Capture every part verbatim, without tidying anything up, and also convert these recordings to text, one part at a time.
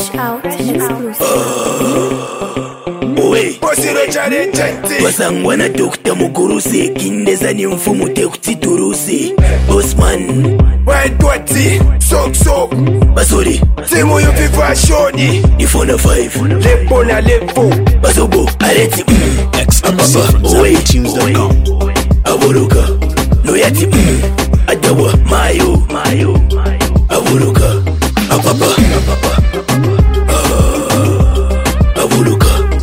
Fresh out and exclusive. Owe wasangwana Dokta Mugurusi kindeza ni mfumu te kutiturusi Osman Waitwati Sok Sok Basuri Timu yu viva shoni Ifona five Lepo na lepo Basobo Areti Exclusive Owe Owe Aburuka Noyati Adawa Mayo Mayo Aburuka Apapa Apapa Aburuka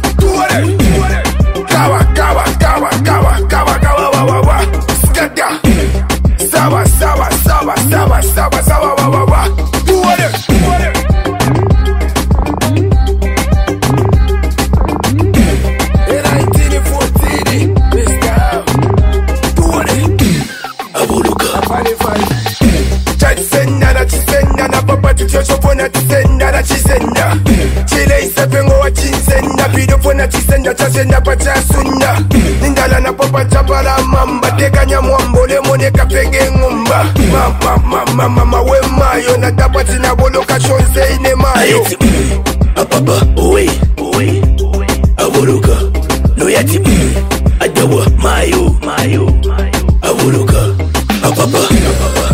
Kawa kawa kawa kawa kawa kawa wa wa wa Skada Sawa sawa sawa sawa sawa sawa wa wa wa Tuwale Tuwale nineteen fourteen Mister Tuwale Aburuka Chisenda na chisenda na papa tuchosopona chisenda na chisenda Chile isepengo wa chisenda Pido na chisenda chasenda pacha sunda Nindala na papa chapala mamba Tekanya mwambole mone kapenge ngumba Mama mama mama we mayo Na tapati na bolo kashonze ine mayo Areti Apapa Owe Owe Aburuka Noyati Adawa Mayo Mayo Aburuka Apapa Apapa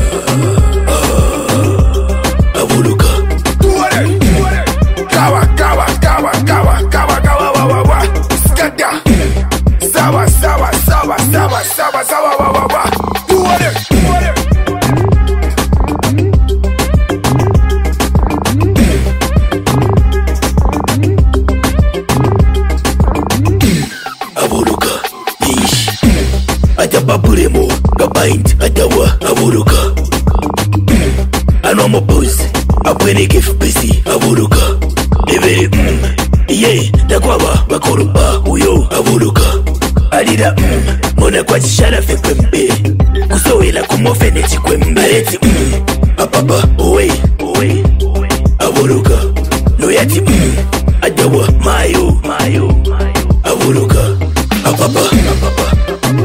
Aburuka Tuwale Kawa kawa kawa kawa kawa kawa wa wa wa Skada Sawa sawa sawa sawa sawa sawa wa wa wa Tuwale Tuwale Aburuka Yish Adaba Buremo Gabind Adawa Aburuka Anoma Pose Abwene Gif Besi Aburuka Evere mm Ye Dakwaba Bakoroba Uyo Aburuka Alida mm Mona kwa chishara fekwembe Kusowela kumofene chikwembe Areti mm Apapa Owe Owe Aburuka Noyati mm Adawa Mayo Mayo Aburuka Apapa Apapa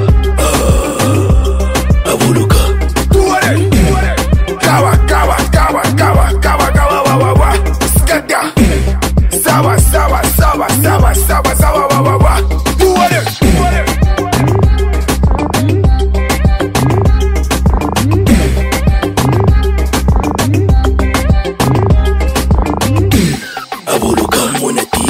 Aburuka Tuwale Kawa kawa kawa kawa kawa kawa wa wa wa Skada Sawa sawa sawa sawa sawa sawa wa wa wa Tuwale Tuwale Aburuka monati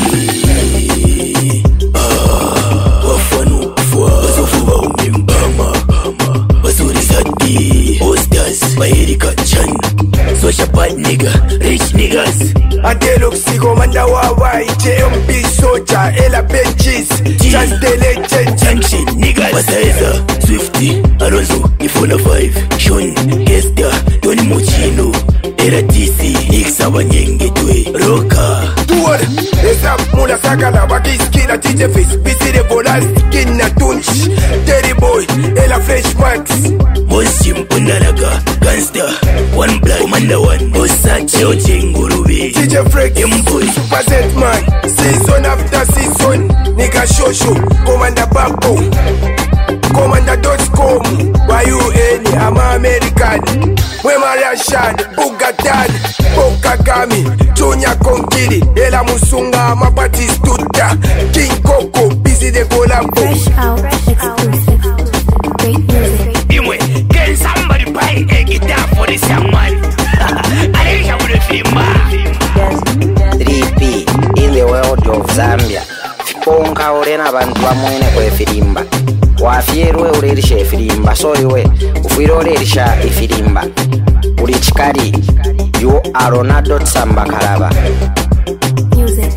Ah Wafanu Fwa Basofuwa umembama Basuri Sadi Ostars Baerika Chan Social bad nigga Rich niggas Adelo Xigo Manda Wawa J M P Soja Ella Benchis Just the legend Junction niggas Basaeza Swifty Alonso Ifona five Sean Kester Tony Mochino Era T C Nix Abanyengetwe Roka Tuwale Esa Mula Sakala Wakiskila D J Face Busy the Bolas Kina Tunch Terry Boy Ella Fresh Max Mosim Punalaga Gangster One Black Commander One Osache Ochengurube D J Freak M-Boy Super Z Man Season after season Nigga Shosho Commander Babo Commander Dotcom Why you any I'm American Wema Rashad Bugatan Okagami Junior Konkiri Ela Musunga Mapati Stuta King Coco Busy the Colabo Fresh out exclusive. Great music. Imwe Can somebody buy a guitar for this young man? I wish I would have been three P in the world of Zambia. Konka orena bantu bamwene kwe firimba. Wafierwe urerisha ifirimba. So iwe ufiro urerisha ifirimba. Uri chikari. You are Ronaldo Samba Karaba. Music.